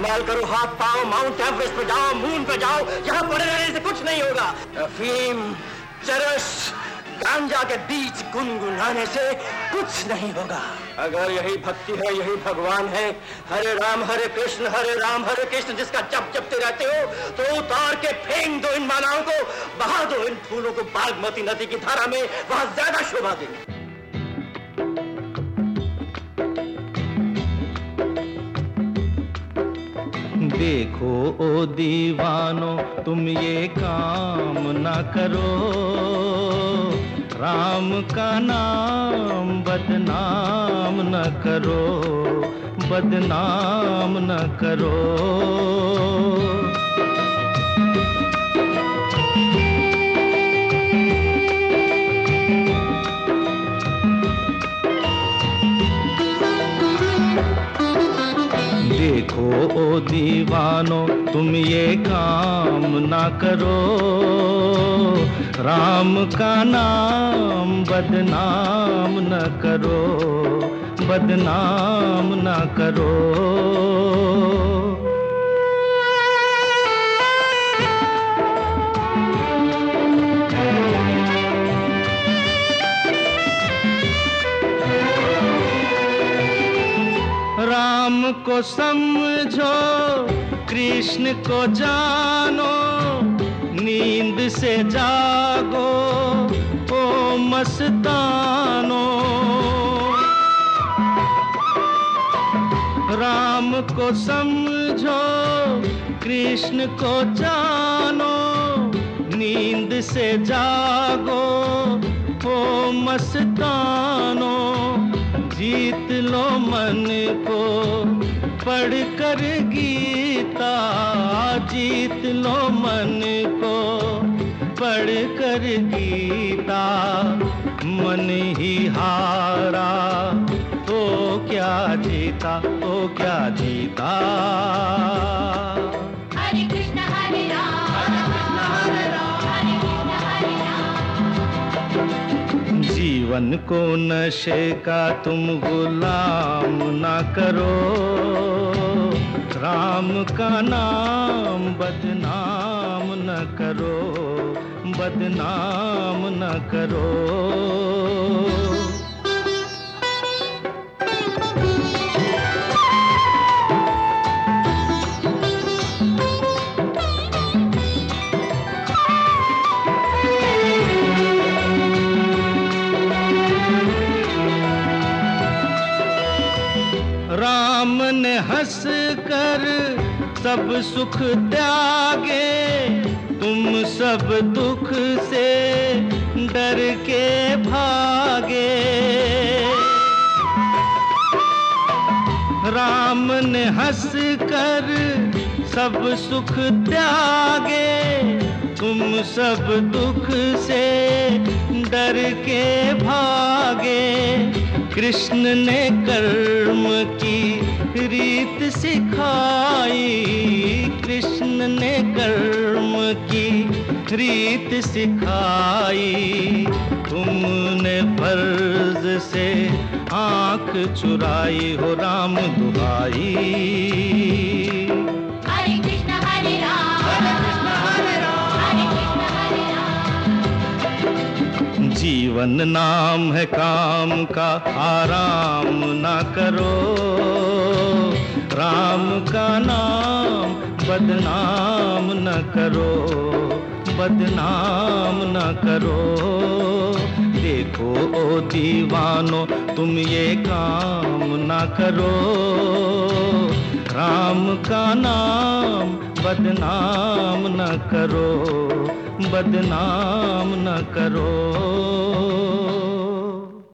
इस्तेमाल करो, हाथ पाओ, माउंट एवरेस्ट पे जाओ, मून पे जाओ, यहाँ पड़े रहने से कुछ नहीं होगा। अफीम, चरस, गांजा के बीच गुनगुनाने से कुछ नहीं होगा। अगर यही भक्ति है, यही भगवान है, हरे राम हरे कृष्ण जिसका जप जपते रहते हो, तो उतार के फेंक दो इन मालाओं को, बहा दो इन फूलों को बागमती नदी की धारा में, वहां ज्यादा शोभा देंगे। देखो ओ दीवानो तुम ये काम ना करो, राम का नाम बदनाम न करो, बदनाम न करो। देखो ओ दीवानो तुम ये काम ना करो, राम का नाम बदनाम न करो, बदनाम न करो। राम को समझो, कृष्ण को जानो, नींद से जागो ओ मस्तानो। राम को समझो, कृष्ण को जानो, नींद से जागो ओ मस्तानो। जीत लो मन को पढ़ कर गीता, जीत लो मन को पढ़ कर गीता। मन ही हारा तो क्या जीता, तो क्या जीता। हरे कृष्ण हरे राम, हरे कृष्ण हरे राम, हरे कृष्ण हरे राम। जीवन को नशे का तुम गुलाम ना करो, राम का नाम बदनाम न करो, बदनाम न करो। राम ने हंस कर सब सुख त्यागे, तुम सब दुख से डर के भागे। राम ने हंस कर सब सुख त्यागे, तुम सब दुख से डर के भागे। कृष्ण ने कर्म की रीत सिखाई, कृष्ण ने कर्म की रीत सिखाई। तुमने फर्ज से आँख चुराई हो राम दुहाई। हरे कृष्ण हरे राम, हरे कृष्ण हरे राम, हरे कृष्ण हरे राम। जीवन नाम है काम का, आराम ना करो, राम का नाम बदनाम न करो, बदनाम न करो। देखो ओ दीवानो तुम ये काम ना करो, राम का नाम बदनाम न करो, बदनाम न करो।